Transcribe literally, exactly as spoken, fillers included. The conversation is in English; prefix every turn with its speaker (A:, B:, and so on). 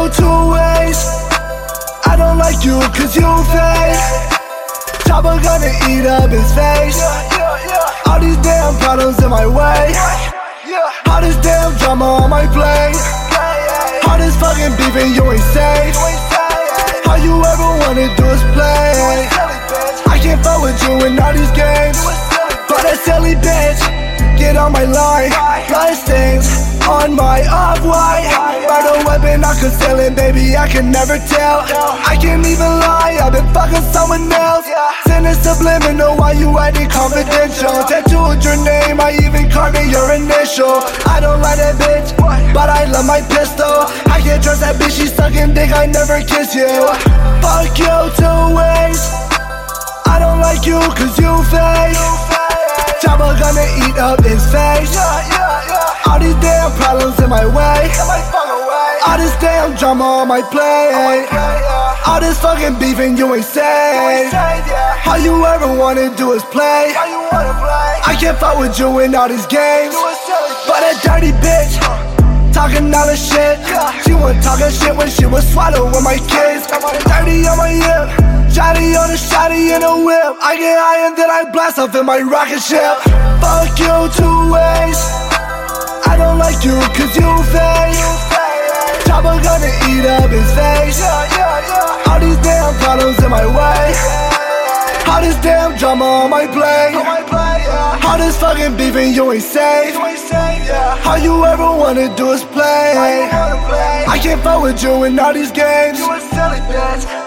A: you two ways. I don't like you cause you fake. Chopper gonna eat up his face. All these damn problems in my way. All this damn drama on my plate. All this fucking beef and you ain't safe. All you ever wanna do is play. I can't fuck with you in all these games. But that silly bitch, get on my line. Blood stains on my off-white. Murder weapon, I'm concealing, baby, I can never tell. I can't even lie, I've been fucking someone else. Sending subliminal while you acting confidential. Tattooed your name, I even carved in your initial. I don't like that bitch, but I love my pistol. I can't trust that bitch, she's sucking dick, I never kiss you. Fuck you two ways. I don't like you cause you fake. Chopper gonna eat up his face. All these damn problems in my way. All this damn drama on my plate. All this fucking beef and you ain't safe. All you ever wanna do is play. I can't fuck with you in all these games. But that dirty bitch, talking all this shit. She was talking shit when she was swallowing my kids. Dirty on my hip, shotty on the shotty in a whip. I get high and then I blast off in my rocket ship. Fuck you two ways. I don't like you cause you fake. Chopper gonna eat up his face. All these damn problems in my way. All this damn drama on my plate. All this fucking beef and you ain't safe. All you ever wanna do is play. I can't fuck with you in all these games.